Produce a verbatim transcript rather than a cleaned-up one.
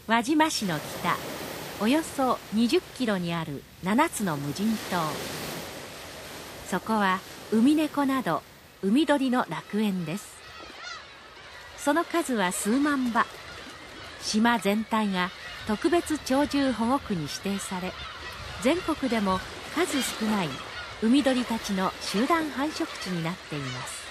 輪島市の北およそにじゅっキロにあるななつの無人島。そこはウミネコなど海鳥の楽園です。その数は数万羽。島全体が特別鳥獣保護区に指定され、全国でも数少ない海鳥たちの集団繁殖地になっています。